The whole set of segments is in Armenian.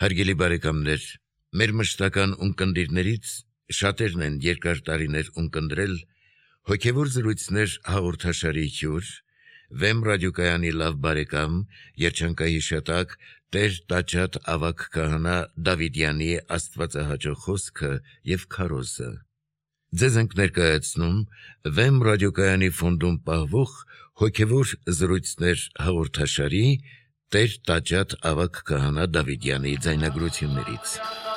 Հարգելի բարեկամներ, մեր մշտական ունկնդիրներից շատերն են երկար տարիներ ունկնդրել հոգևոր զրույցներ հաղորդաշարի հյուր, Վեմ ռադիոկայանի լավ բարեկամ, երջանկահիշատակ Տեր Տաճատ ավագ քահանա Դավիդյանի աստվածահաճո խոսքը եւ քարոզը։ Ձեզ ենք ներկայացնում Վեմ ռադիոկայանի ֆոնդում պահվող հոգևոր զրույցներ հաղորդաշարի Տեր Տաճատ ավագ քահանա Դավիդյանի ձայնագրություններից։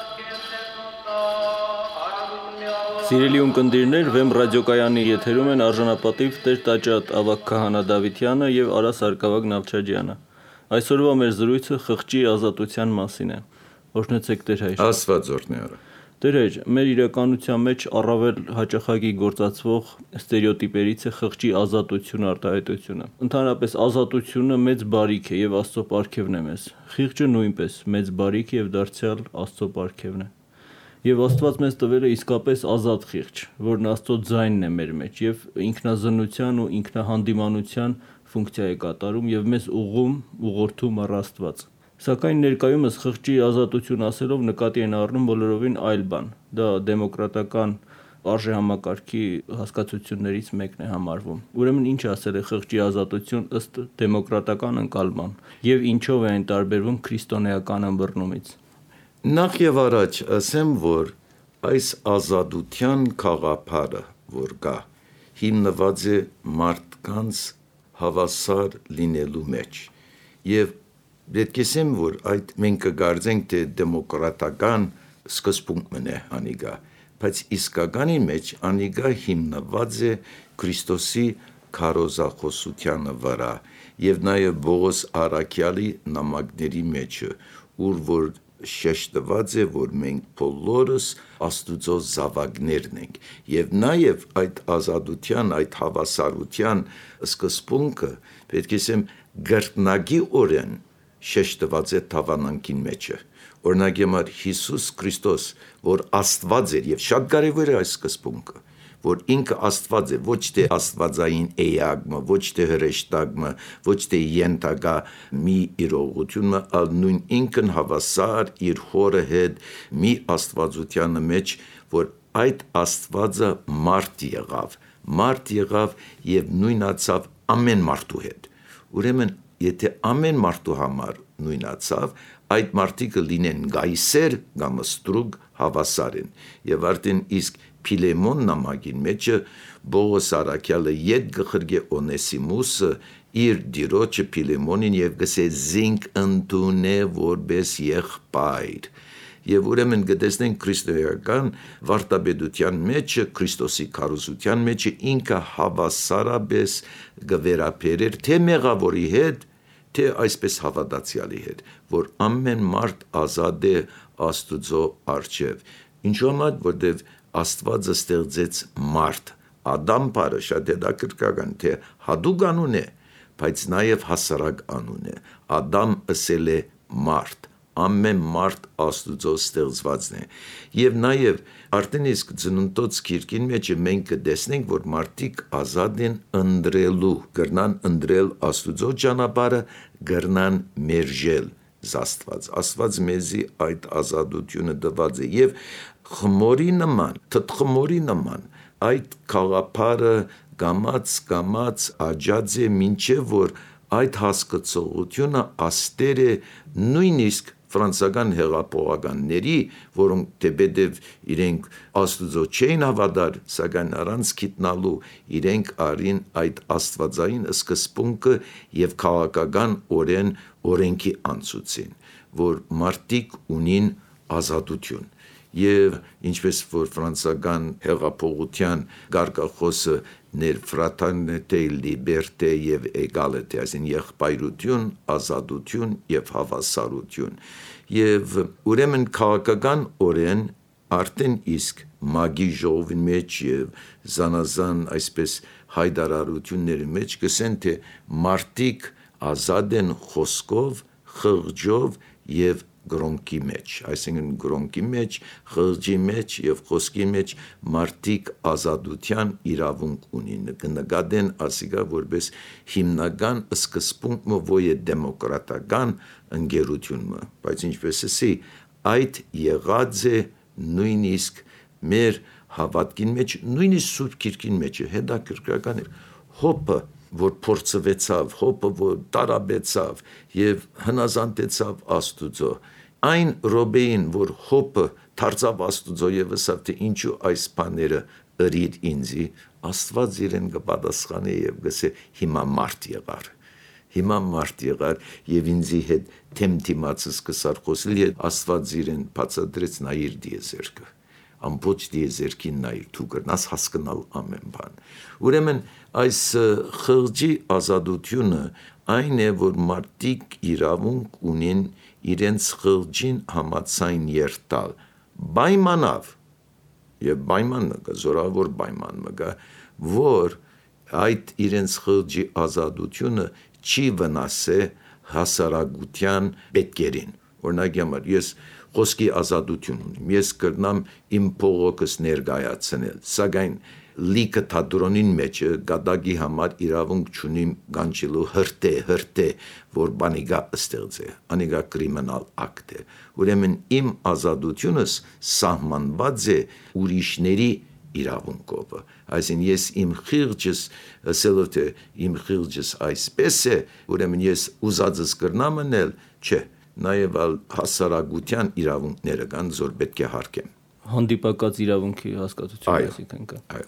Սիրելի ունկնդիրներ, Վեմ ռադիոկայանի եթերում են արժանապատիվ Տեր Տաճատ ավագ քահանա Դավիդյանը եւ Արա Սարգսակ Նավչաջյանը։ Այսօրվա մեր զրույցը խղճի ազատության մասին է։ Օրհնեցեք Տեր հայր։ Աստված օրհնի արա։ Տեր հայր, մեր իրականության մեջ առավել հաճախակի գործածվող ստերեոտիպերից է խղճի ազատություն արտահայտությունը։ Ընդհանրապես ազատությունը մեծ բարիք է եւ Աստծո պարգևն է մեզ։ Խիղճը նույնպես մեծ բարիք եւ դարձյալ Աստծո պարգևն է։ Եվ Աստված մեզ տվել է իսկապես ազատ խիղճ, որն Աստծո ձայնն է մեր մեջ եւ ինքնազննության ու ինքնահանդիմանության ֆունկցիա է կատարում եւ մեզ ուղղորդում առ Աստված։ Սակայն ներկայումս խղճի ազատություն ասելով նկատի են առնում բոլորովին այլ բան։ Դա դեմոկրատական արժեհամակարգի հասկացություններից մեկն է համարվում։ Ուրեմն ինչ ասել է խղճի ազատություն ըստ դեմոկրատական ընկալման եւ ինչով է այն տարբերվում քրիստոնեական ըմբռնումից։ Նախ եւ առաջ ասեմ, որ այս ազատության խաղապարը, որ կա, հիմնված է մարդկանց հավասար լինելու մեջ եւ պետք է ասեմ, որ այդ մենք կգարձենք, թե դեմոկրատական սկզբունքն է անիգա, բայց իսկականի մեջ անիգա հիմնված է Քրիստոսի քարոզախոսությանը վրա եւ նաեւ Բողոս Արաքյալի նամակների մեջ, ուր որ շեշտված է, որ մենք բոլորս Աստուծո զավակներն ենք եւ նաեւ այդ ազատության, այդ հավասարության սկզբունքը պետք է ասեմ գրտնագի օրեն շեշտված է թավանանքին մեջը։ Օրինակ համար Հիսուս Քրիստոս, որ Աստված էր եւ շատ կարեւոր է այս սկզբունքը, որ ինքը Աստված է, ոչ թե աստվածային էակը, ոչ թե հրեշտակը, ոչ թե ենթակա մի իրողությունը, այլ նույն ինքն հավասար իր հորը հետ մի աստվածությանը մեջ, որ այդ Աստվածը մարդ եղավ եւ նույնացավ ամեն մարդու հետ։ Ուրեմն եթե ամեն մարդու համար նույնացավ, այդ մարդիկը լինեն գայսեր կամ ստրուկ հավասար են։ Եվ արդեն իսկ Փիլեմոն նամակին մեջը Բողոս Արաքյալը ետ գխրգե Օնեսիմուսը իր դիրոջը Փիլեմոնին եւ գսե զինք ընդունե որպես եղբայր։ Եվ ուրեմն գտեսնենք քրիստոնեական վարտաբեդության մեջը, Քրիստոսի քարոզության մեջը ինքը հավասարապես գվերապերեր թե մեղավորի հետ, թե այսպես հավատացյալի հետ, որ ամեն մարդ ազատ է Աստուծո առջև։ Ինչու՞ համար, որտեվ Աստվածը ստեղծեց մարդ, Ադամ բարը շատ հետաքրքրական, թե հատուկ անուն է, բայց նաև հասարակ անուն է։ Ադամ ըսել է մարդ, ամեն մարդ Աստուծո ստեղծվածն է։ Եվ նաև արդեն իսկ ծննդոց գիրքին մեջ մենք կտեսնենք, որ մարդիկ ազատ են ընտրելու, կրնան ընտրել Աստուծո ճանապարհը, կրնան մերժել Աստված։ Աստված մեզի այդ ազատությունը տված է եւ խմորի նման այդ խաղապարը գամած աջած է մինչև որ այդ հասկացողությունը աստեր է նույնիսկ ֆրանսական հեղափոխականների, որոնք թեպետև իրենք Աստուծո չէին հավատար, սակայն առանց գիտնալու իրենք արին այդ աստվածային սկզբունքը եւ քաղաքական օրենքի անցուցին, որ մարդիկ ունին ազատություն։ Եվ ինչպես որ ֆրանսական հեղափոխության գարկախոսը ներ ֆրատերնիտե, լիբերտե եւ էգալիտե, այսին եղբայրություն, ազատություն եւ հավասարություն։ Եվ ուրեմն քաղաքական օրեն արդեն իսկ մագի ժողովի մեջ եւ զանազան այսպես հայտարարությունների մեջ կսեն թե մարդիկ ազատ են խոսքով, խղճով եւ գրոնքի մեջ, այսինքն գրոնքի մեջ, խղճի մեջ եւ խոսքի մեջ մարդիկ ազատության իրավունք ունին, կնկատեն ասիկա որպես հիմնական սկզբունքը ոյե դեմոկրատական ընկերությունը, բայց ինչպես էսի, այդ եղած է նույնիսկ մեր հավատքին մեջ, նույնիսկ Սուրբ Գիրքին մեջ հետաքրքրական էր, հոպը, որ փորձվեցավ, հոպը, որ տարաբեցավ եւ հնազանդեցավ Աստուծո, այն րոպեին, որ հոպը դարձավ Աստուծո եւ ասավ թե ինչու այս բաները ըրիր ինձի, Աստված իրեն կպատասխանի եւ գսե հիմա մարդ եղար եւ ինձի հետ թեմթիմացս կսար խոսել եւ Աստված իրեն բացատրեց նայիր դիեզերքը ամբողջ դիեզերքին նայիր դու կրնաս հասկանալ ամեն բան ուրեմն այս խղճի ազատությունը այն է որ մարդիկ իրավունք ունեն իրենց խղճին համաձայն երթալ պայմանով եւ պայման մը զորավոր պայման մը որ այդ իրենց խղճի ազատությունը չի վնասե հասարակության պետքերին օրինակ համար ես խոսքի ազատություն ունիմ ես կրնամ իմ փողոքս ներկայացնել սակայն լիքը թատրոնին մեջ գադագի համար իրավունք չունիմ գանչելու հրտե որ բանիգա ստեղծե անիգա կրիմինալ ակտ է ուրեմն իմ ազատությունս սահմանված է ուրիշների իրավունքով այսին ես իմ խիղճս ասելով թե իմ խիղճս այսպես է ուրեմն ես ուզածս կրնամ անել չէ նաև հասարակության իրավունքները կան զոր պետք է հարգեմ հանդիպակաց իրավունքի հասկացությունը այսինքն կա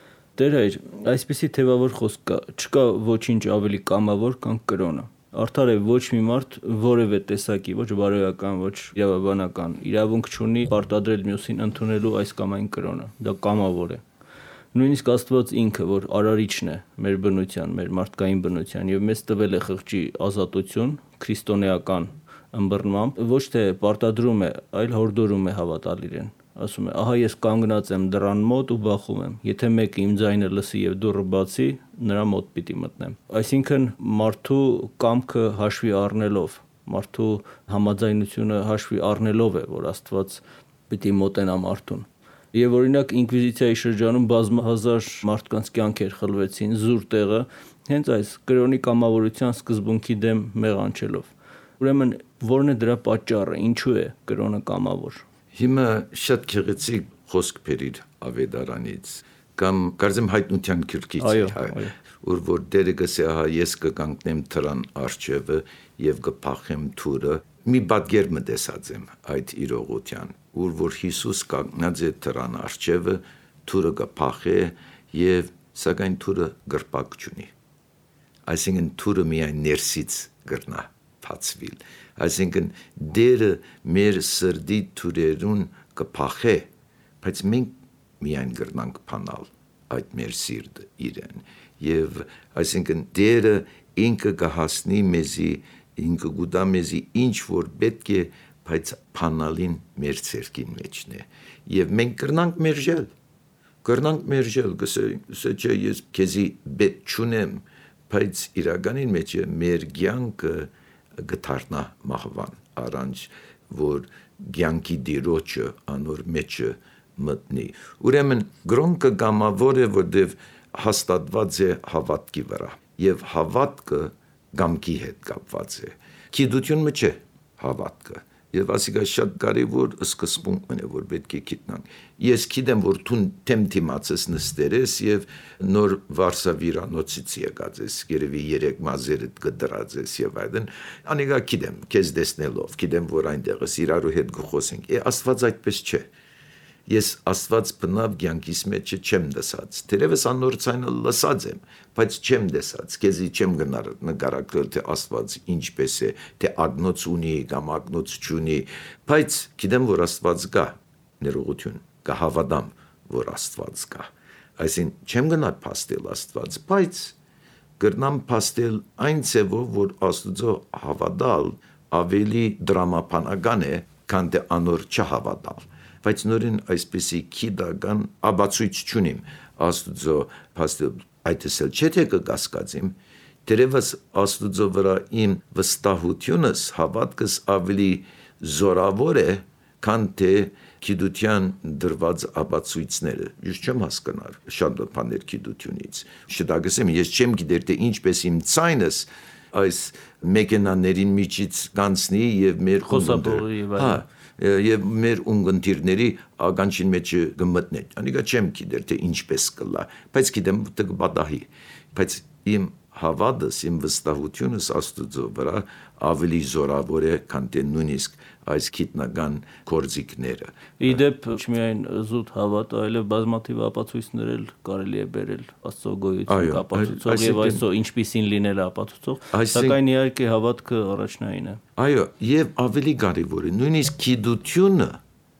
Տեր հայր այսպեսի թեվավոր խոսք կա չկա ոչինչ ավելի կամավոր քան կրոնը Արդար է ոչ մի մարդ որևէ տեսակի ոչ բարոյական ոչ իրավաբանական իրավունք չունի պարտադրել մյուսին ընդունելու այս կամ այն կրոնը դա կամավոր է Նույնիսկ Աստված ինքը որ արարիչն է մեր բնության մեր մարդկային բնության եւ մեզ տվել է խղճի ազատություն քրիստոնեական ըմբռնմամբ ոչ թե պարտադրում է այլ հորդորում է հավատալ իրեն ասում է ահա ես կանգնած եմ դռան մոտ ու բախում եմ եթե մեկը իմ ձայնը լսի եւ դուռը բացի նրա մոտ պիտի մտնեմ այսինքն մարդու կամքը հաշվի առնելով մարդու համաձայնությունը հաշվի առնելով է որ Աստված պիտի մոտենա մարդուն եւ օրինակ ինկվիզիցիայի շրջանում բազմահազար մարդկանց կյանքեր խլվեցին զուր տեղը հենց այս կրոնի կամավորության սկզբունքի դեմ մեղանչելով ուրեմն որն է դրա պատճառը ինչու է կրոնը կամավոր Հիմա շատ գեղեցիկ խոսք բերիր ավետարանից կամ կարծեմ հայտնության քրքից որ որ դերը գսե ահա ես կկանգնեմ դրան արջևը եւ կփախեմ թուրը մի պատկերմ տեսած եմ այդ իրողության որ Հիսուս կանգնած է դրան արջևը թուրը կփախե եւ սակայն թուրը գրպակ չունի այսինքն թուրը միայն ներսից գրնա փածվիլ այսինքն դերը մեր սրդի թուրերուն կփախե բայց մենք միայն գրնանք փանալ այդ մեր սիրտը իրեն եւ այսինքն դերը ինքը կհասնի մեզի ինքը գուտա մեզի ինչ որ պետք է բայց փանալին մեր ցերկին մեջն է եւ մենք կրնանք մերժել գսե չէ ես քեզի բետ չունեմ բայց իրականին մեջ մեր կյանքը գտարնա մահվան առանց որ կյանքի դիրոջը անոր մեջը մտնի ուրեմն գրոնքը կամավոր է որտեվ հաստատված է հավատքի վրա եւ հավատքը գամքի հետ կապված է գիտությունը չէ հավատքը եւ ասիկա շատ կարեւոր սկզբունքն է որ պետք է գիտնանք ես գիտեմ որ դու թեմթիմացես նստերես եւ նոր վարսավիրանոցից եկած ես երևի 3 մազերդ կդրած ես եւ այդն անիկա գիտեմ քեզ դեսնելով գիտեմ որ այնտեղս իրարու հետ գխոսենք Աստված այդպես չէ ես Աստված բնավ կյանքիս մեջ չեմ դասած դերևս անորցայինը լսած եմ բայց չեմ դասած քեզի չեմ գնար նկարակել թե Աստված ինչպես է թե ագնոց ունի կամ ագնոց չունի բայց գիտեմ որ Աստված կա ներողություն կհավատամ որ Աստված կա այսին չեմ գնար փաստել Աստված բայց կրնամ փաստել այն ցևով որ Աստուծո հավատալ ավելի դրամապանական է քան թե անոր չհավատալ բայց նորին այսպեսի քիդական աբացույց չունիմ Աստուծո փաստել այդտեսել չէ թե կկասկածիմ դերևս Աստուծո վրա իմ վստահությունս հավատքս ավելի զորավոր է, քան թե գիտության դրված ապացույցները։ Ես չեմ հասկանում շատ բաներ գիտությունից։ Շտագսեմ, ես չեմ գիտեր թե ինչպես իմ ցայնս այս մեքենաներին միջից կանցնի եւ մեր խոսափողի եւ մեր ունգընտիրների ականջին մեջ գմտնի։ Անիկա չեմ գիտեր թե ինչպես կլա, բայց գիտեմ թե կբադահի։ Բայց իմ հավատս, իմ վստահությունս Աստծո վրա ավելի զորավոր է, քան թե նույնիսկ այս գիտնական գործիքները։ Իդեպ չմիայն զուտ հավատ, այլև բազմաթիվ ապացույցներ էլ կարելի է բերել Աստծո գոյություն ապացուցող եւ այսօ ինչպիսին լինել ապացուցող, սակայն իհարկե հավատքը առաջնային է։ Այո, եւ ավելի կարևոր է, նույնիսկ գիտությունը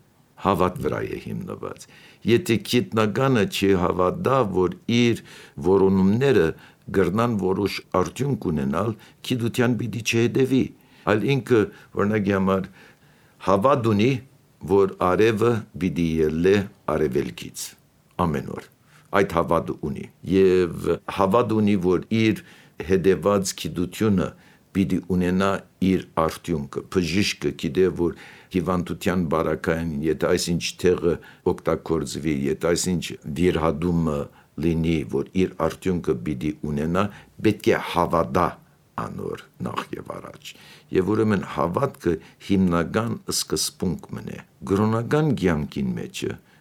հավատ վրա է հիմնված։ Եթե գիտնականը չհավատա, որ իր որոնումները գրնան որոշ արդյունք ունենալ, գիտության պիտի չհետևի, այլ ինքը օրինակի համար հավատ ունի, որ արևը պիտի ելնի արևելքից ամեն օր, այդ հավատը ունի, եւ հավատ ունի, որ իր հետևած գիտությունը պիտի ունենա իր արդյունքը, բժիշկը գիտե, որ հիվանդության բարակային, եթե այսինչ տեղը օգտագործվի, եթե այսինչ վիրահատումը լինի, որ իր արդյունքը պիտի ունենա, պետք է հավատա անոր նախ եւ առաջ։ Եվ ուրեմն հավատքը հիմնական սկզբունքն է։ Գրոնական կյանքին մեջ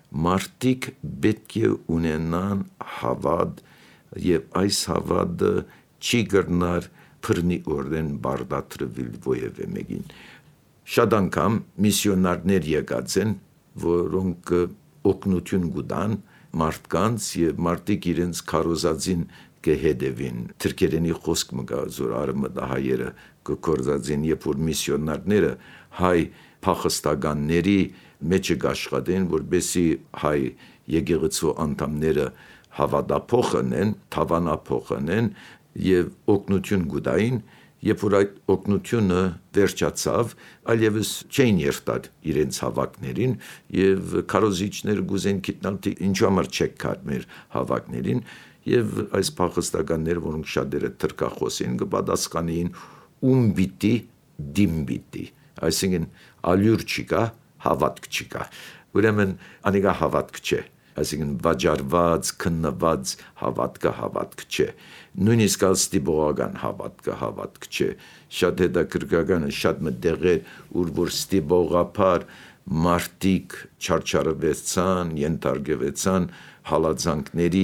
մարդիկ պետք է ունենան հավատ եւ այս հավատը չի գրնար բռնի օրեն բարդատրվել ոևէ մեկին։ Շատ անգամ միսիոնարներ եկած են, որոնք օգնություն գուտան մարդկանց եւ մարդիկ իրենց քարոզածին կհետևին։ Թրքերենի խոսք մգա զոր արմատահայերը կկործածին, երբ որ միսիոնարները հայ փախստականների մեջ աշխատեն, որբեսի հայ եկեղեցու անդամները հավատափոխեն, թավանափոխեն եւ օգնություն գուտային, երբ որ այդ օգնությունը վերջացավ, այլևս չէին երթար իրենց հավաքներին եւ քարոզիչները գուզեն գիտնալ թե ինչու համար չեք կար մեր հավաքներին եւ այս փախստականները, որոնք շատերը թրքախոս են, կպատասխանեին պիտի դիմբիտի, այսինքն ալյուր չկա, հավատք չկա։ Ուրեմն անիկա հավատք չէ, այսինքն վաճառված, քննված հավատքը հավատք չէ։ Նույնիսկ ստիպողական հավատքը չէ։ Շատ հետաքրքրական է, շատ մտեղեր, որ ստիպողապար մարդիկ չարչարվեցան, ենթարկվեցան հալածանքների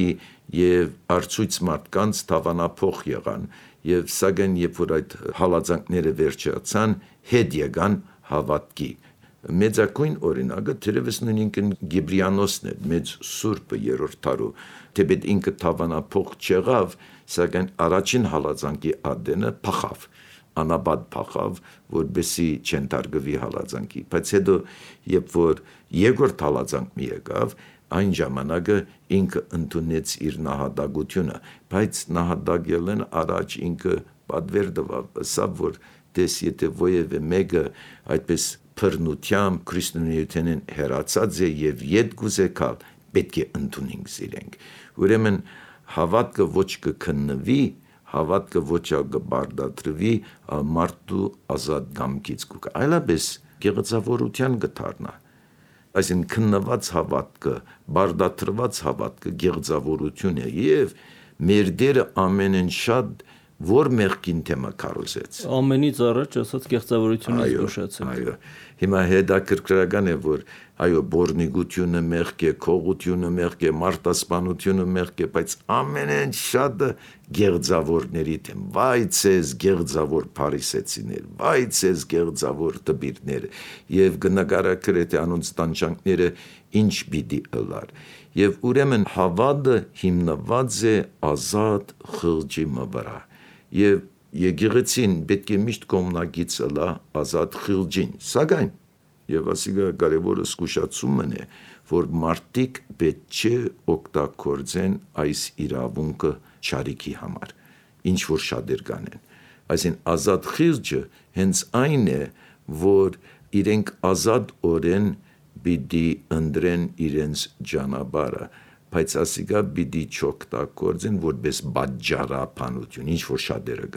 եւ արծույց մարդկանց թավանափոխ եղան եւ սակայն երբ որ այդ հալածանքները վերջացան, հետ եկան հավատքի։ Մեծակույն օրինակը թերևս նույնքն Գիբրիանոսն է, մեծ սուրբը երրորդ դարու, թեպետ ինքը թավանափոխ չեղավ, սակայն առաջին հալածանքի ադենը փախավ, անաբադ փախավ, որբեսի չենթարկվի հալածանքի։ Բայց հետո երբ որ երկրորդ հալածանք եկավ, այն ժամանակը ինքը ընդունեց իր նահատակությունը, բայց նահատակելն առաջ ինքը պատվեր տվավ, սա որ դες եթե ոևէ մեկը այդպես բռնությամբ քրիստոնեությունն հերացած է եւ ետ գուզեկալ, պետք է ընդունենք զիրենք։ Ուրեմն հավատքը ոչ կքննվի, հավատքը ոչ կբարդատրվի, մարդու ազատ կամքից կուկա։ Այլապես գեղեցավորության կդառնա։ Այսինքն քննված հավատքը, բարդատրված հավատքը գեղեցավորություն է եւ մեր Տերը ամենեն շատ որ մեղքին թեմա կարոզեց։ Ամենից առաջ ասած գեղեցավորությունից զգուշացեք։ Այո, հիմա հետաքրքրական է, որ այո, բորնիկությունը մեղք է, քողությունը մեղք է, մարտասպանությունը մեղք է, բայց ամենեն շատը գեղեցավորների թեմ։ Վայ ցեզ գեղեցավոր փարիսեցիներ, վայ ցեզ գեղեցավոր տբիրներ, եւ գնագարակրե թե անոնց տանջանքները ինչ պիտի ըլար։ Եվ ուրեմն հավատը հիմնված է ազատ խղճի վրա։ Եվ եկեղեցին պետք է միշտ կողմնակից ըլա ազատ խղճին, սակայն եւ ասիկա կարևորը զգուշացումն է, որ մարդիկ պետք չէ օգտագործեն այս իրավունքը չարիքի համար, ինչ որ շատեր կանեն։ Այսինքն ազատ խղճը հենց այն է, որ իրենք ազատ օրեն պիտի ընտրեն իրենց ճանապարհը, բայց ասիկա պիտի չօգտագործեն որպես բաժարապանություն, ինչ որ շատերը գնեն։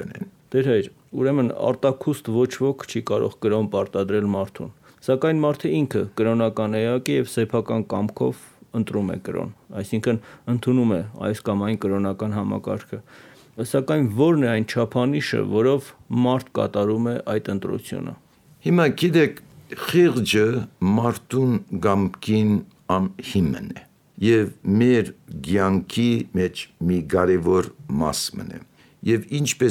Տեր հայր, ուրեմն արտաքուստ ոչ ոք չի կարող կրոն պարտադրել մարդուն, սակայն մարդը ինքը կրոնական էակ է եւ սեփական կամքով ընտրում է կրոն, այսինքն ընդունում է այս կամ այն կրոնական համակարգը, սակայն ո՞րն է այն չափանիշը, որով մարդ կատարում է այդ ընտրությունը։ Հիմա գիտեք, խիղճը մարդուն գամքին հիմն է եւ մեր ցանկի մեջ մի կարևոր մասն է եւ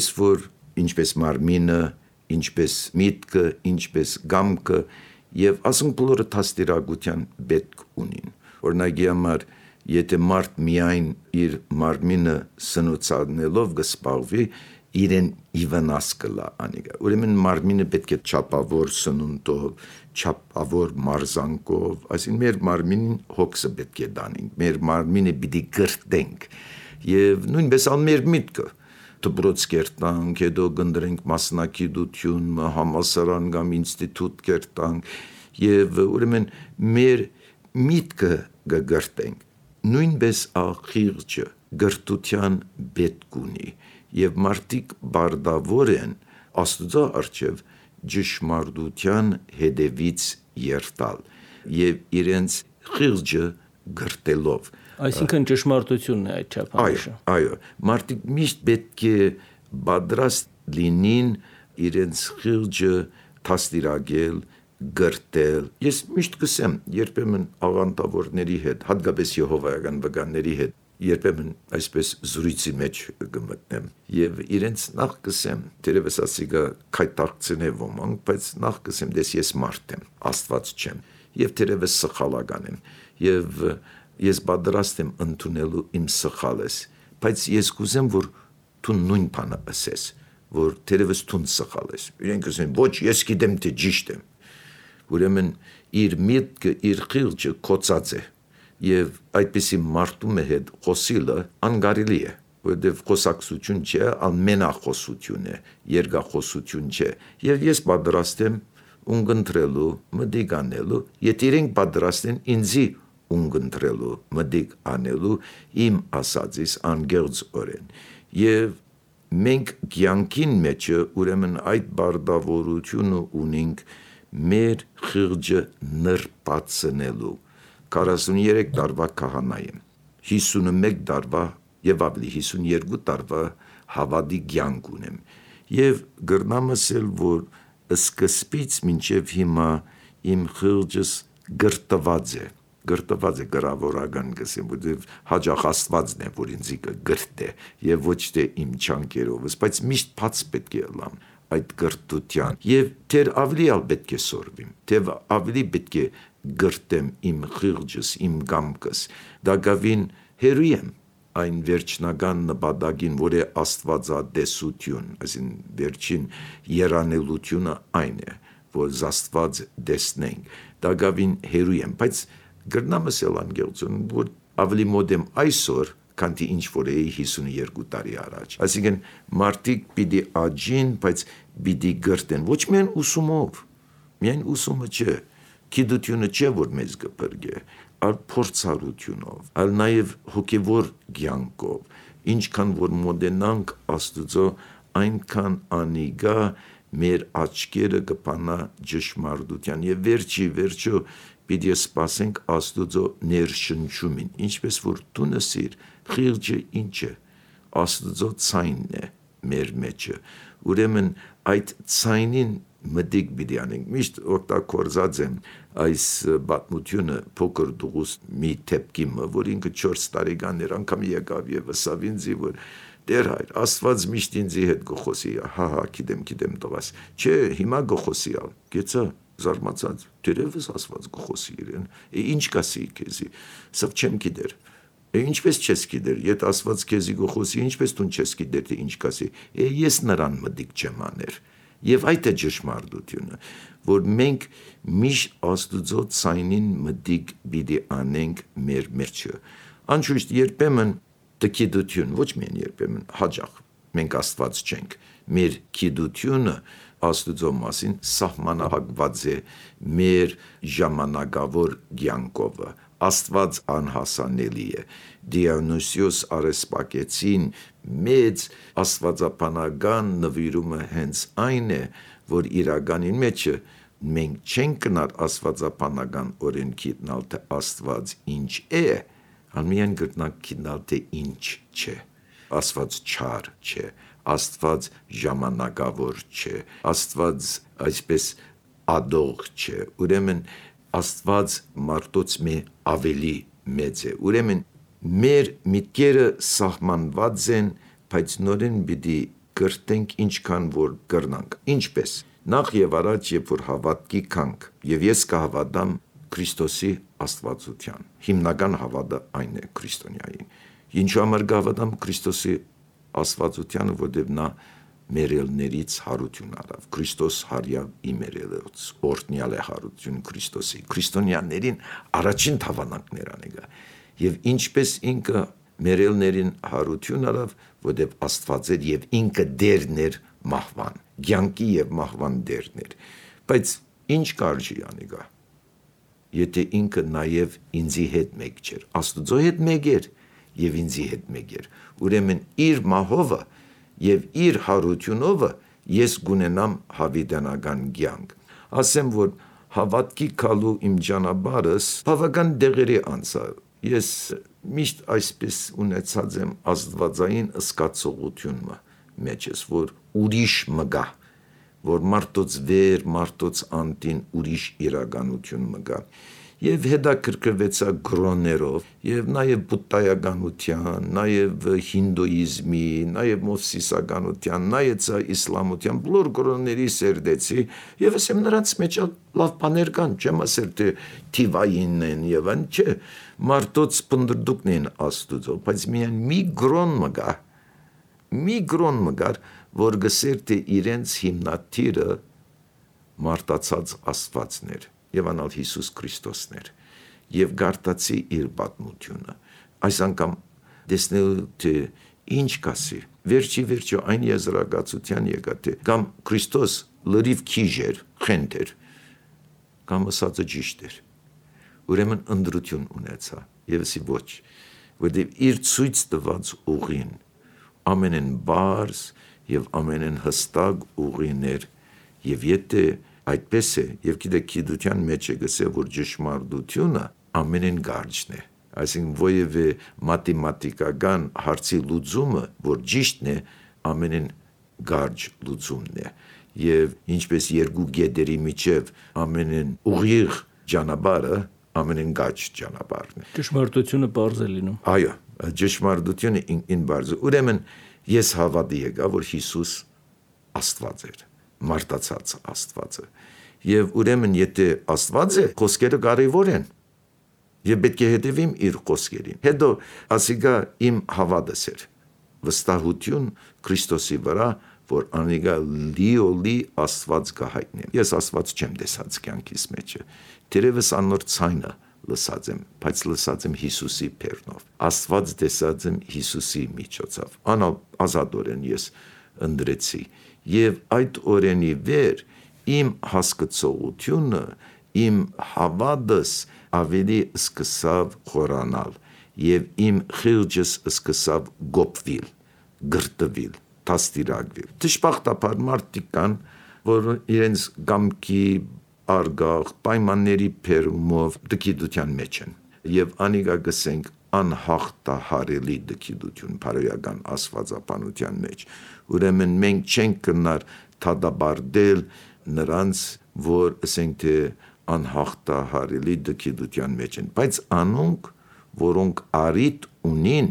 ինչպես մարմինը, ինչպես միտքը, ինչպես գամքը եւ ասենք բոլորը դաստիարակության պետք ունին։ Օրինակի համար, եթե մարդ միայն իր մարմինը սնուցանելով կսպաղվի, իրեն իվնաս կլա անիկա։ Ուրեմն մարմինը պետք է չափավոր սնունդով, չափավոր մարզանկով, այսինքն մեր մարմինին հոգսը պետք է դանենք, մեր մարմինը պիտի գրտենք եւ նույնպես ալ մեր միտքը դպրոց կերտանք, հետո գնդրենք մասնակցություն, համալսարան կամ ինստիտուտ կերտանք եւ ուրեմն մեր միտքը գգրտենք։ Նույնպես ախիղճը գրտության պետք ունի եւ մարդիկ բարդավոր են Աստծո առջև ճշմարտության հետևից երթալ եւ իրենց խիղճը գրտելով։ Այսինքն ճշմարտությունն է այդ չափանիշը։ Այո, մարդիկ միշտ պետք է պատրաստ լինին իրենց խիղճը դաստիարակել, գրտել։ Ես միշտ կսեմ, երբեմն աղանդավորների հետ, հատկապես Եհովայական վկանների հետ, երբեմն այսպես զրույցի մեջ կմտնեմ եւ իրենց նախ կսեմ, դերևս ասիկա քայտակցնե ոմանք, բայց նախ կսեմ, դες ես մարդ եմ, Աստված չեմ եւ դերևս սխալական եմ եւ ես պատրաստ եմ ընդունելու իմ սխալես, բայց ես կուզեմ, որ դու նույն բանը ասես, որ դերևս դու սխալ ես։ Իրենք ասեն, ոչ, ես գիտեմ թե ճիշտ եմ։ Ուրեմն իր միտքը, իր խիղճը կոծած է եւ այդպիսի մարդու հետ խոսիլը անկարելի է, որովհետեւ խոսակցություն չէ, ամենախոսություն է, երկախոսություն չէ։ Եվ ես պատրաստ եմ ունգընտրելու, մտիկ անելու, եթե իրենք պատրաստ են ինձի ունգընտրելու, մտիկ անելու իմ ասածից անգերձորեն։ Եվ մենք կյանքին մեջը ուրեմն այդ բարդավորությունը ունենք մեր խիղճը նրբացնելու։ 43 տարվա քահանա եմ, 51 տարվա եւ ավելի 52 տարվա հավատի կյանք ունեմ եւ գրնամ ասել, որ սկզբից մինչեւ հիմա իմ խիղճս գրտված է գրավորական գսեմ, որովհետև հաջող Աստվածն է, որ ինձ գրտե եւ ոչ թե իմ չանկերովս, բայց միշտ բաց պետք է լամ այդ գրտության եւ թեր ավելի պետք է սորվիմ, թե ավելի պետք է գրտեմ իմ խիղճս, իմ գամքս, դա գավին հերույ եմ այն վերջնական նպատակին, որ է Աստվածադեսություն, այսին վերջին երանելությունը այն է, որ Աստված դեսնենք, դա գավին հերույ եմ, բայց գրնամ ասել անգերություն, որ ավելի մոտ եմ այսօր, քան թե ինչ որ էի 52 տարի առաջ։ Այսինքն մարդիկ պիտի աճին, բայց պիտի գրտեն, ոչ միայն ուսումով, միայն ուսումը չէ, գիտությունը չէ, որ մեզ կփրկի, այլ փորձառությունով, այլ նաև հոգևոր կյանքով, ինչքան որ մոտենանք Աստծո, այնքան անիգա մեր աչքերը կփանա ճշմարտության եւ վերջո պիտի սպասենք Աստծո ներշնչումին, ինչպես որ դու նսիր, խիղճը ինչ է, Աստծո ցայնն է մեր մեջը, ուրեմն այդ ցայնին մտիկ պիտի անենք, միշտ օգտագործած եմ այս պատմությունը փոքր դուղուս մի թեփկիմը, որ ինքը 4 տարեկան էր, անգամ եկավ եւ ասավ ինձի, որ Տեր հայր, Աստված միշտ ինձի հետ գխոսի, հա, գիտեմ տղաս, չէ, հիմա գխոսի ալ, գեցա, զարմացած, դերևս Աստված գխոսի իրեն, ինչ կասի քեզի, սավ չեմ գիտեր, ինչպես չես գիտեր, եթե Աստված քեզի գխոսի, ինչպես դու չես գիտեր, թե ինչ կասի, ես նրան մտիկ չեմ աներ, եւ այդ է ճշմարտությունը, որ մենք միշտ Աստծո ցայնին մտիկ պիտի անենք մեր մեջը, անշուշտ երբեմն գիտություն, ոչ միայն երբեմն հաջող, մենք Աստված չենք, մեր գիտությունը Աստծո մասին սահմանահակված է մեր ժամանակավոր կյանքով, Աստված անհասանելի է։ Դիոնյսիոս Արեսպակեցին մեծ աստվածապանական նվիրումը հենց այն է, որ իրականին մեջը մենք չենք կնար աստվածապանական օրենքի գտնալ, թե Աստված ինչ է, անմիայն գտնանք գտնալ, թե ինչ չէ։ Աստված չար չէ, Աստված ժամանակավոր չէ, Աստված այսպես ադող չէ, ուրեմն Աստված մարդոց մե ավելի մեծ է, ուրեմն մեր միտքերը սահմանված են, բայց նորեն պիտի կրտենք ինչքան որ կրնանք, ինչպես, նախ և առաջ երբ որ հավատքի կանք, և ես կհավատամ Քրիստոսի աստվածության, հիմնական հավատը այն է քրիստոնյային, ինչու համար կհավատամ Քրիստոսի աստվածությանը, որտեղ նա մերելներից հարություն արավ, Քրիստոս հարյավ իմերելոց, օրտնյալ է հարություն Քրիստոսի, քրիստոնյաներին առաջին թավանանքներան եկա, և ինչպես ինքը մերելներին հարություն արավ, որտեղ Աստված էր և ինքը դերն էր մահվան, կյանքի և մահվան դերն էր, բայց ինչ կարժի անիկա, եթե ինքը նաև ինձի հետ մեկ չէր, Աստուծո հետ մեկ էր և ինձի հետ մեկ էր, ուրեմն իր մահովը և իր հարությունովը ես գունենամ հավիտենական կյանք, ասեմ, որ հավատքի գալու իմ ճանապարհս բավական դեղերի անցա, ես միշտ այսպես ունեցած եմ աստվածային զգացողությունը մեջս, որ ուրիշ մգա, որ մարդոց վեր, մարդոց անտին ուրիշ իրականություն մգա, և հետաքրքրվեցա գրոներով, և նաև բուդդայականության, նաև հինդուիզմի, նաև մովսիսականության, նայեցա իսլամության, բոլոր գրոների սերդեցի, և ասեմ նրանց մեջ լավ բաներ կան, չեմ ասել, թե թիվային են և այն, չէ, մարդոց պնդրդուկն են Աստուծո, բայց միայն մի գրոն մգար, որ գսեր, թե իրենց հիմնադիրը մարդացած Աստվածն էր, և անալ Հիսուս Քրիստոսն էր, և գարտացի իր պատմությունը, այս անգամ տեսնելու, թե ինչ կասի, վերջի այն եզրակացության եկա, թե կամ Քրիստոս լրիվ քիժ էր, խենթ էր, կամ ասածը ճիշտ էր, ուրեմն ընդրություն ունեցա, և ասի ոչ, որտև իր ցույց տված ուղին, ամենեն բարձ և ամենեն հստակ ուղին էր, և եթե այդպես է, և գիտեք գիտության մեջ է գսել, որ ճշմարտությունը ամենեն կարճն է, այսինքն որևէ մաթեմատիկական հարցի լուծումը, որ ճիշտն է, ամենեն կարճ լուծումն է, և ինչպես երկու գետերի միջև ամենեն ուղիղ ճանապարհը, ամենեն կարճ ճանապարհն է։ Ճշմարտությունը պարզ է լինում։ Այո, ճշմարտությունը ինքնին պարզ է, ուրեմն ես հավատի եկա, որ Հիսուս Աստված էր, մարդացած Աստվածը, և ուրեմն եթե Աստված է, խոսքերը կարևոր են, և պետք է հետևիմ իր խոսքերին, հետո ասիկա իմ հավատս էր, վստահություն Քրիստոսի վրա, որ անիկա լիոլի Աստված կհայտնի, ես Աստված չեմ տեսած կյանքիս մեջը, թերևս անոր ցայնը լսած եմ, բայց լսած եմ Հիսուսի բեռնով, Աստված տեսած եմ Հիսուսի միջոցով, ազատորեն ես ընդրեցի, և այդ օրենի վեր իմ հասկացողությունը, իմ հավատս ավելի սկսավ խորանալ, և իմ խիղճս սկսավ գոփվել, գրտվել, դաստիարակվել, դժբախտաբար մարդիկ կան, որ իրենց կամքի արգաղ պայմանների բերումով դգիտության մեջ են, և անիկա գսենք անհաղթահարելի դգիտություն բարոյական աստվածաբանության մեջ, ուրեմն մենք չենք կնար դատապարտել նրանց, որ ասենք թե անհաղթահարելի դգիտության մեջ են, բայց անոնք, որոնք առիթ ունին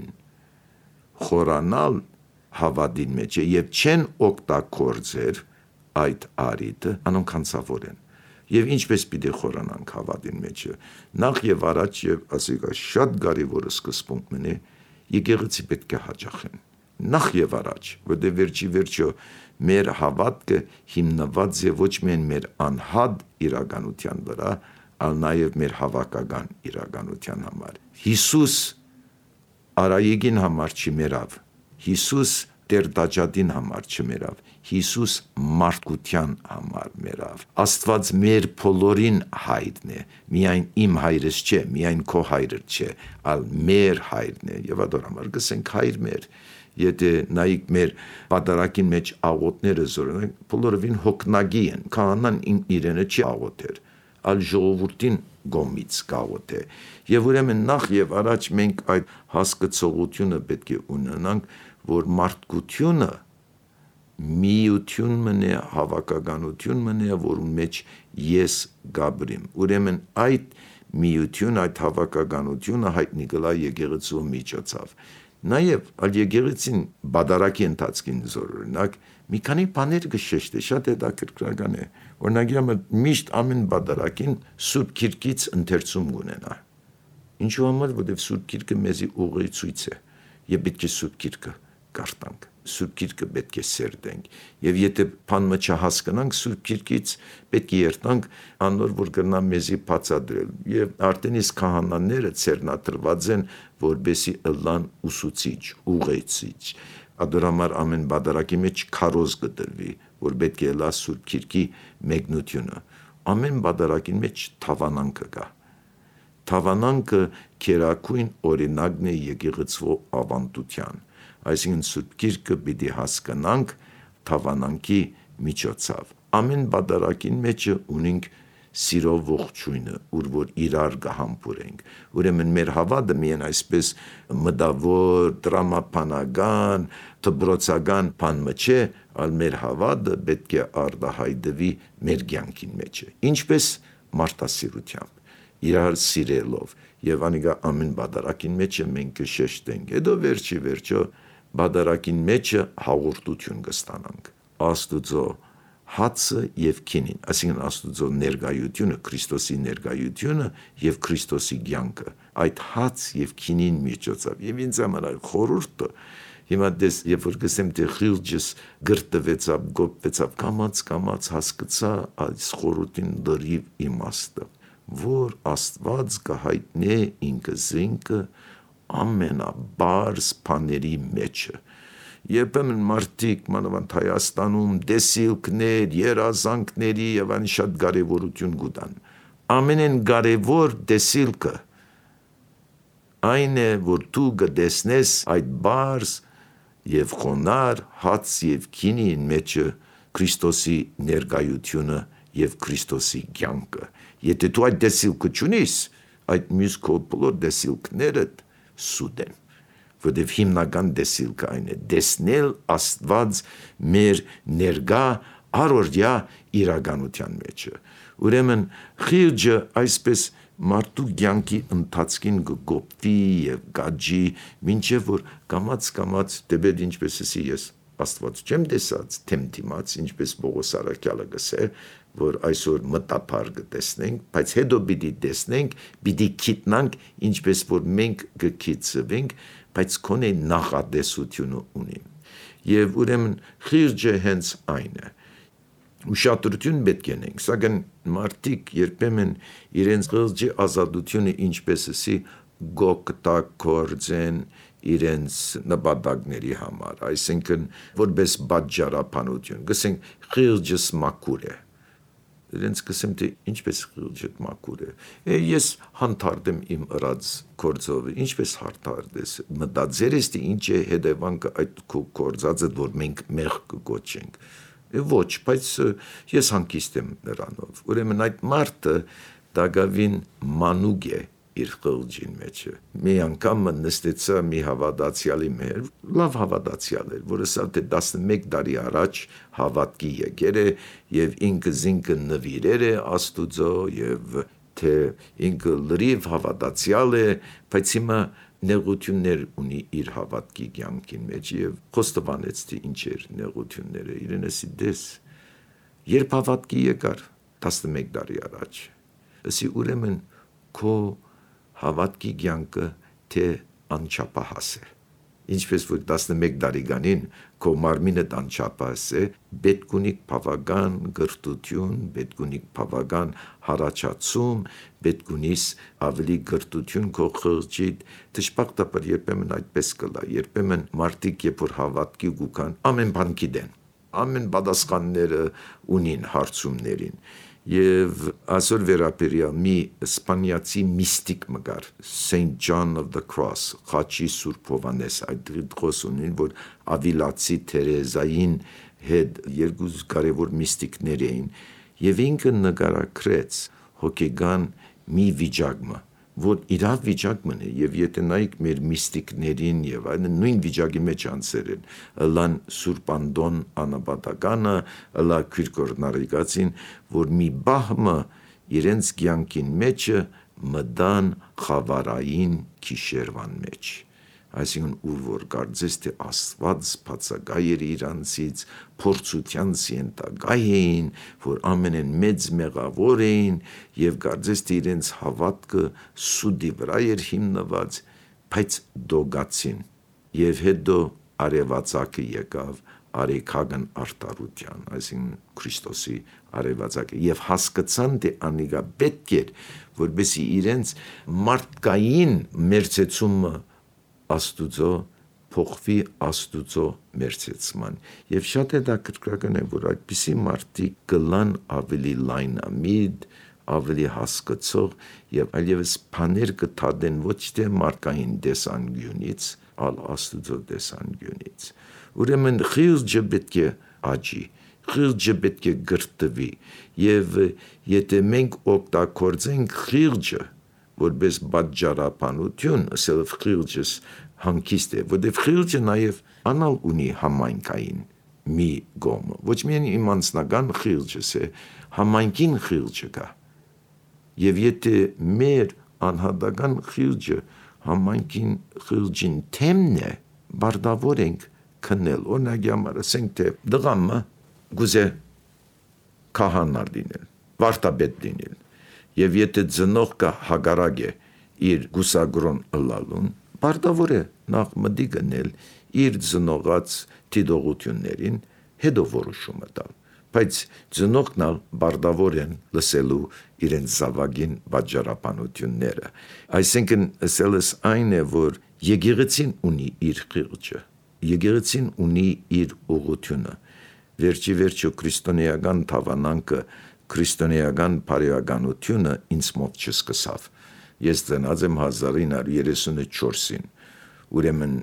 խորանալ հավատին մեջ և չեն օգտագործել այդ առիթը, անոնք հանցավոր են, և ինչպես պիտի խորանանք հավատին մեջը, նախ և առաջ և ասիկա շատ կարևոր սկզբունքն է, եկեղեցի պետք է հաճախեն, նախ և առաջ, որտեղ վերջո մեր հավատքը հիմնված է ոչ միայն մեր անհատ իրականության վրա, այլ նաև մեր հավաքական իրականության համար, Հիսուս արայիկին համար չի մերավ, Հիսուս Տեր Դաջադին համար չմերավ, Հիսուս մարդկության համար մերավ։ Աստված մեր բոլորին հայրն է, միայն իմ հայրս չէ, միայն քո հայրը չէ, այլ մեր հայրն է, եւ ադոր համար գսենք հայր մեր։ Եթե նայիկ մեր պատարակին մեջ աղոտները զորնակ, բոլորովին հոգնագի են, քահանան իրենը չի աղոտեր, այլ ժողովուրդին գոմից կաղոտ է։ Եվ ուրեմն նախ եւ առաջ մենք այդ հասկացողությունը պետք է ունենանք, որ մարդկությունը միություն մնե, հավաքականություն մնե, որում մեջ ես գաբրիմ։ Ուրեմն այդ միություն, այդ հավաքականությունը հայտնի գլա եկեղեցու միջոցով։ Նաև այլ եկեղեցին բադարակի ընթացքին զորօրինակ մի քանի բաներ գշեշտ է, շատ հետաքրքրական է։ Օրինակ միշտ ամեն բադարակին Սուրբ Գիրքից ընթերցում ունենա։ Ինչու համար, որովհետև Սուրբ Գիրքը մեզի ուղեցույց է, եւ պետք է Սուրբ Գիրքը կարդանք, Սուրբ Գիրքը պետք է սերտենք, եւ եթե բանը չհասկանանք Սուրբ Գիրքից, պետք է երթանք անոր, որ կրնա մեզի բացատրել, եւ արդեն իսկ քահանաները ցերնատրված են, որբեսի ըլլան ուսուցիչ, ուղեցիչ։ Ադորամար ամեն բադարակի մեջ քարոզ կտրվի, որ պետք է լա Սուրբ Գիրքի մեկնությունը։ Ամեն բադարակի մեջ թավանանքը կա։ Թավանանքը քերակույն օրինակն է եկեղեցու ավանդության։ Այսինքն Սուրբ Գիրքը պիտի հասկանանք թավանանքի միջոցով։ Ամեն բադարակին մեջ ունենք սիրո ողջույնը, ուր որ իրար կհամբուրենք։ Ուրեմն մեր հավատը միայն այսպես մտավոր, դրամապանական, դբրոցական բան չէ, այլ մեր հավատը պետք է արտահայտվի մեր կյանքին մեջ։ Ինչպես մարդասիրությամբ, իրար սիրելով, եւ անիկա ամեն բադարակին մեջ մենք կշեշտենք։ Հետո վերջո բադարակին մեջ հաղորդություն կստանանք։ Աստուծո հացը եւ քինին, այսինքն Աստուծո ներկայությունը, Քրիստոսի ներկայությունը եւ Քրիստոսի կյանքը, այդ հաց եւ քինին միջոցով։ Եվ ինձ համար խորհուրդը հիմա դες երբ որ գսեմ թե խիլջս գրտվեցավ, գոպվեցավ, կամած հասկացա այս խորհրդին դրիվ իմաստը, որ Աստված կհայտնի ինքս ինքը ամենաբարձ բաների մեջը։ Երբեմն մարդիկ մանավանդ Հայաստանում դեսիլքներ, երազանքների եւ այն շատ կարեւորություն կտան։ Ամենեն կարեւոր դեսիլքը այն է, որ դու կտեսնես այդ բարձ եւ խոնար հաց եւ քինի մեջը Քրիստոսի ներկայությունը եւ Քրիստոսի կյանքը։ Եթե դու այդ դեսիլքը չունես, այդ մյուս քո բոլոր դեսիլքները սուտ են, որտեվ հիմնական դեսիլքը այն է դեսնել Աստված մեր ներկա առօրյա իրականության մեջը։ Ուրեմն խիլջը այսպես մարդու կյանքի ընթացքին կգոպվի եւ գաջի, մինչեւ որ կամած դեպետ ինչպես էսի ես Աստված չեմ տեսած, թեմ դիմաց, ինչպես Պողոս Արաքյալը գսե, որ այսօր մտապար կտեսնենք, բայց հետո պիտի տեսնենք, պիտի քիտնանք, ինչպես որ մենք կքիծվենք, բայց քոնե նախատեսությունը ունի։ Եվ ուրեմն խիրջը հենց այն է։ Ուշադրություն պետք է ունենք, սակայն մարդիկ երբեմն իրենց խիրջի ազատությունը ինչպես էսի գոկտակորձեն իրենց նպատակների համար, այսինքն որպես բաժարապանություն, գսենք խիրջս մաքուր է։ Իրենց կսեմ թե ինչպես խիրջը մաքուր է։ Ես հանդարտեմ իմ ըրած գործով, ինչպես հանդարտ ես, մտածեր ես թե ինչ է հետևանքը այդ քո գործածը, որ մենք մեղ կգոչենք։ Ոչ, բայց ես հանգիստ եմ նրանով։ Ուրեմն այդ մարդը դակավին մանուկ է իր խիրջին մեջը։ Մի անգամ նստեցա մի հավատացյալի մեր, լավ հավատացյալ էր, որը սա թե 11 տարի առաջ հավատքի եկեր է եւ ինքը նվիրեր է Աստուծո եւ թե ինքը լրիվ հավատացյալ է, բայց հիմա նեղություններ ունի իր հավատքի կյանքին մեջ եւ խոստովանեց թե ինչ էր նեղությունները իրենեսի դես երբ հավատքի եկար 11 տարի առաջ ասի ուրեմն քո հավատքի կյանքը թե անչափահաս է Ինչպես որ 11 տարեկանին քո մարմինը անչափահաս է, պետք ունի բավական գրտություն, պետք ունի բավական հարաճացում, պետք ունի ավելի գրտություն քո խղճիդ, դժբախտաբար երբեմն այդպես կլա, երբեմն մարդիկ երբ որ հավատքի գուքան, ամեն բան գիտեն, ամեն պատասխանները ունին հարցումներին։ Եվ այսօր վերապերյալ մի սպանիացի միստիկ մգար, Saint John of the Cross, Խաչի Սուրբ Հովհաննես, այդ խոսունին, որ Ավիլացի Թերեզային հետ երկու կարևոր միստիկներ էին, եւ ինքը նկարագրեց հոգեգան մի վիճակը, որ իրավ վիճակն է, եւ եթե նայեք մեր միստիկներին եւ այլն նույն վիճակի մեջ անցել են, լան Սուրբ Անդոն անապատականը, լա Քիրկոր Նարեգացին, որ մի բահմը իրենց կյանքին մեջը մտան խավարային քիշերվան մեջ, այսինքն ուր որ կարծես թե Աստված բացակայեր իրանցից, փորձությանց ենթակա էին, որ ամենեն մեծ մեղավոր էին եւ կարծես թե իրենց հավատքը սուդի վրա էր հիմնված, բայց դոգացին եւ հետո արևածագը եկավ արեքագն արտարության, այսինքն Քրիստոսի արևածագը եւ հասկացան թե անիկա պետք էր որբեսի իրենց մարդկային մերձեցումը Աստուծո փոխվի Աստուծո մերձեցման եւ շատ հետաքրքրական է որ այդպիսի մարդիկ կլան ավելի լայնամիտ, ավելի հասկացող եւ այլևս բաներ կթադեն ոչ թե մարդկային տեսանկյունից, այլ Աստուծո տեսանկյունից։ Ուրեմն խիղճը պետք է աճի, խիղճը պետք է գրտվի եւ եթե մենք օգտագործենք խիղճը որպես բաժարապանություն, ասելով խիղճս հանգիստ է, որտեղ խիղճը նաև անալ ունի համայնքային մի գոմը, ոչ միայն իմ անձնական խիղճս է, համայնքին խիղճը կա, եւ եթե մեր անհատական խիղճը համայնքին խիղճին թեմն է, բարդավոր ենք քնել, օրինակ համար ասենք թե դղամը գուզե քահանա լինել, վարդապետ լինել, եւ եթե ծնողքը հագարակ է իր գուսագրոն ըլալուն, բարդավոր է նախ մտի գնել իր ծնողած դիտողություններին, հետո որոշումը տալ, բայց ծնողքն ալ բարդավոր են լսելու իրենց զավակին բաժարապանությունները, այսինքն ասելս այն է, որ եկեղեցին ունի իր խիղճը, եկեղեցին ունի իր ուղղությունը, վերջի քրիստոնեական թավանանքը քրիստոնեական բարոյականությունը ինձ մոտ չսկսավ։ Ես ծնած եմ 1934-ին, ուրեմն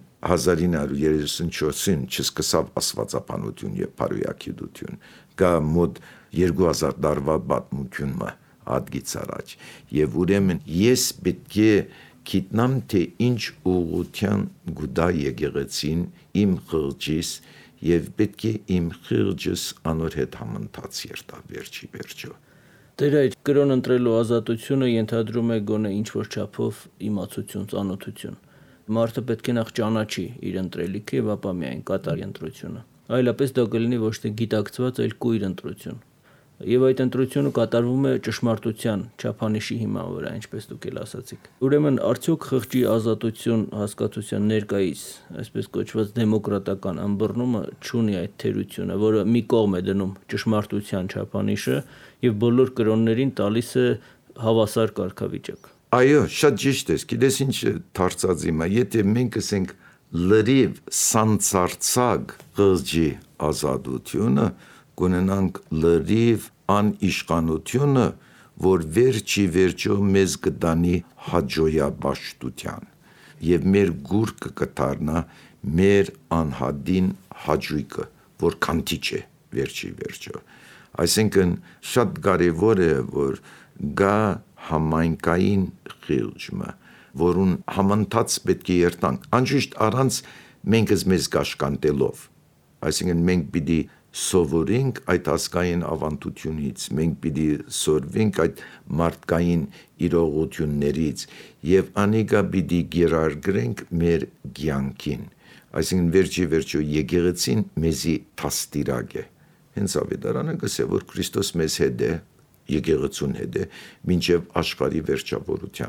1934-ին չսկսավ աստվածաբանություն եւ բարոյագիտություն, կա մոտ 2000 տարվա պատմությունը ադգից առաջ, եւ ուրեմն ես պետք է գիտնամ թե ինչ ուղղության գուտա եկեղեցին իմ խղճիս եւ պետք է իմ խիղճս անոր հետ համընթաց երթա վերջո։ Տեր այդ կրոն ընտրելու ազատությունը ենթադրում է գոնե ինչ-որ չափով իմացություն, ծանոթություն։ Մարդը պետք է նախ ճանաչի իր ընտրելիքը եւ ապա միայն կատարի ընտրությունը։ Այլապես դա կլինի ոչ թե գիտակցված, այլ կույր ընտրություն։ Եվ այդ ընտրությունը կատարվում է ճշմարտության չափանիշի հիման վրա, ինչպես դուք էլ ասացիք։ Ուրեմն արդյոք խղճի ազատություն հասկացության ներկայիս, այսպես կոչված դեմոկրատական ըմբռնումը չունի այդ թերությունը, որը մի կողմ է դնում ճշմարտության չափանիշը եւ բոլոր կրոններին տալիս է հավասար կարգավիճակ։ Այո, շատ ճիշտ է, գիտես ինչ դարձած իմա, եթե մենք ասենք լրիվ սանցարցակ խղճի ազատությունը կունենանք լրիվ անիշխանությունը, որ վերջո մեզ կտանի հաջոյաբաշխության եւ մեր գուրկը կդառնա մեր անհադին հաջույքը, որ քանթիչ է վերջո։ Այսինքն շատ կարեւոր է, որ գա համայնքային խիղճը, որուն համընթաց պետք է երթանք, անշուշտ առանց մենք մեզ կաշկանդելով, այսինքն մենք պիտի սովորենք այդ ազգային ավանդությունից, մենք պիտի սորվենք այդ մարդկային իրողություններից եւ անիկա պիտի գերարգրենք մեր կյանքին, այսինքն վերջո եկեղեցին մեզի դաստիարակ է, հենց ավետարանը գսե որ Քրիստոս մեզ հետ է, եկեղեցուն հետ է, մինչև աշխարհի վերջավորության,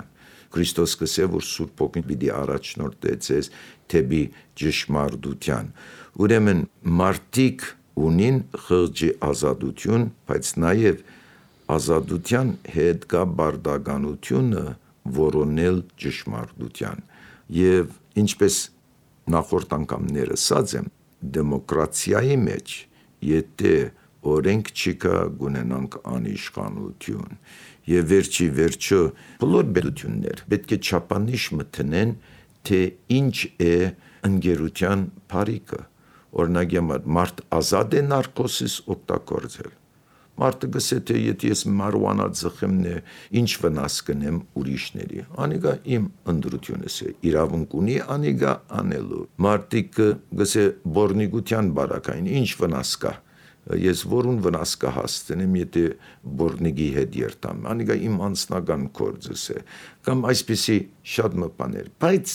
Քրիստոս կսե, որ Սուրբ Օգին պիտի առաջնորդե ձեզ թեպի ճշմարտության։ Ուրեմն մարդիկ ունին խղճի ազատություն, բայց նաև ազատության հետ կա բարդականությունը որոնել ճշմարտության։ Եվ ինչպես նախորդ անգամներ ասած եմ, դեմոկրատիայի մեջ եթե օրենք չկա, գունենանք անիշխանություն։ Եվ վերջի վերջո բոլոր պետություններ պետք է չափանիշ մտնեն, թե ինչ է ընկերության բարիքը։ Օրինակ համար մարդ ազատ է նարկոսից օգտագործել։ Մարդը գսե թե եթե ես մարուանա ձխեմ, ինչ վնաս կնեմ ուրիշների։ Անիգա իմ ընդրությունս է, իրավունք ունի անիգա անելու։ Մարդիկ գսե բորնիկության բարակային ինչ վնաս կա։ Ես որուն վնաս կհասցնեմ, եթե բորնիկի հետ երթամ։ Անիգա իմ անձնական գործս է։ Կամ այսպիսի շատ մտաներ։ Բայց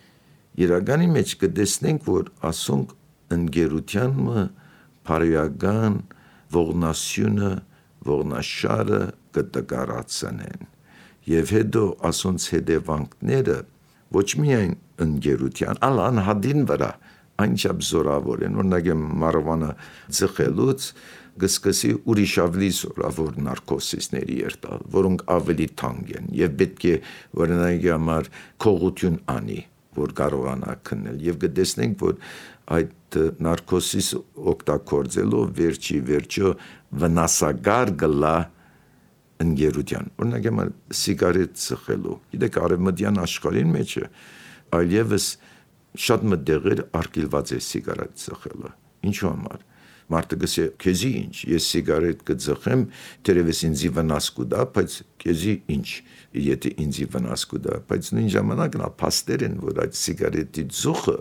իրականի մեջ կտեսնենք, որ ասոնք ընկերության բարոյական ողնասյունը, ողնաշարը կտկարացնեն։ Եվ հետո ասոնց հետևանքները ոչ միայն ընկերության, այլ անհատին վրա այնչափ զորավոր են, օրինակ մարվանը ձխելուց գսկսի ուրիշ ավելի զորավոր նարկոսիսների երտալ, որոնք ավելի թանկ են եւ պետք է օրինակ համար քողություն անի, որ կարողանա քննել եւ կտեսնենք, որ այդ նարկոսիս օգտագործելով վերջի վերջո վնասակար գլա ընկերության։ Օրինակ համար սիգարետ ծխելու։ Գիտեք արևմտյան աշխարհին մեջ այլևս շատ մտեղեր արգելված է սիգարետ ծխելը։ Ինչու համար։ Մարդը գսե քեզի ինչ, ես սիգարետ կծխեմ, թերևս ինձի վնաս կուտա, բայց քեզի ինչ, եթե ինձի վնաս կուտա, բայց նույն ժամանակ նա փաստեր են, որ այդ սիգարետի ծուխը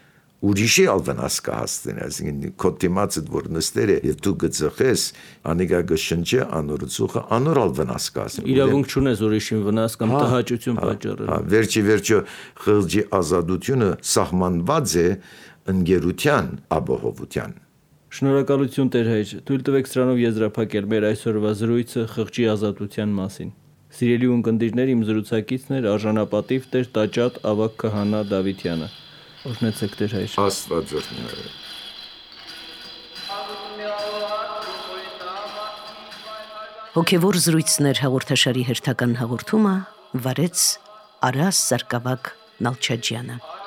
ուրիշի ալ վնաս կհասցնի, այսինքն քո դիմացդ որ նստեր է եւ դու գծխես, անիգա գշնջե անոր ծուխը անոր ալ վնաս կհասցնի։ Իրավունք չունես ուրիշին վնաս կամ տհաճություն պատճառել։ Վերջի վերջո խղճի ազատությունը սահմանված է ընկերության ապահովության։ Շնորհակալություն Տեր հայր, թույլ տվեք սրանով եզրափակել մեր այսօրվա զրույցը խղճի ազատության մասին։ Սիրելի ունկնդիրներ, իմ զրուցակիցն էր արժանապատիվ Տեր Տաճատ Ավագ քահանա Դավիթյանը։ Օրհնեցեք Տեր հայր։ Աստված օրհնի։ Հոգևոր զրույցներ հաղորդաշարի հերթական հաղորդումը վարեց Արաս Սարգսակ Նալչաջյանը։